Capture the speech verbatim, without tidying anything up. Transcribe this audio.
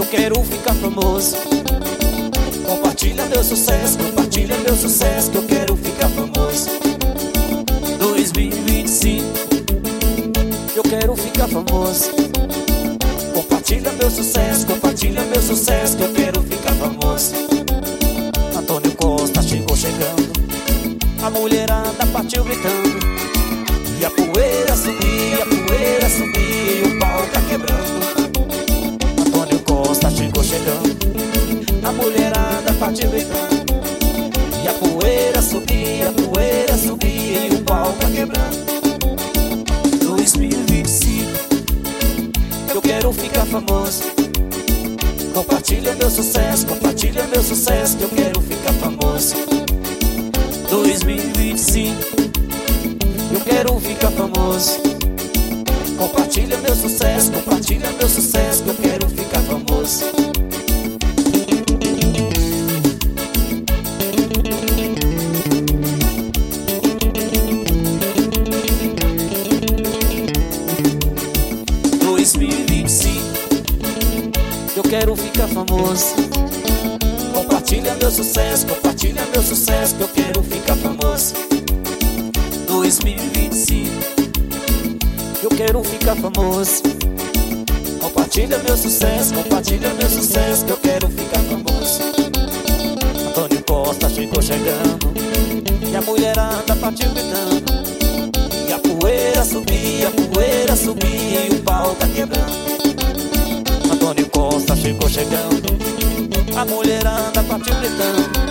Eu quero ficar famoso. Compartilha meu sucesso, compartilha meu sucesso, que eu quero ficar famoso. dois mil e vinte e cinco, eu quero ficar famoso. Compartilha meu sucesso, compartilha meu sucesso, que eu quero ficar famoso. Antônio Costa chegou chegando, a mulherada partiu gritando, e a poeira subia, a poeira subia, e o pau tá quebrando. Antônio Costa chegou chegando, a mulherada partiu gritando, e a poeira subia, a poeira subia, e o pau tá quebrando. dois mil e vinte e cinco, eu quero ficar famoso. Compartilha meu sucesso, compartilha meu sucesso, que eu quero ficar famoso. dois mil e vinte e cinco, eu quero ficar famoso. Compartilha meu sucesso, compartilha meu sucesso, que eu quero ficar famoso. dois mil e vinte e cinco, eu quero ficar famoso. Compartilha meu sucesso, compartilha meu sucesso, que eu quero ficar famoso. dois mil e vinte e cinco, eu quero ficar famoso. Compartilha meu sucesso, compartilha meu sucesso, que eu quero ficar famoso. Antônio Costa chegou chegando, e a mulherada partiu gritando, e a poeira subia, a poeira subia, e o pau tá quebrando. Antônio Costa chegou chegando, a mulherada partiu gritando,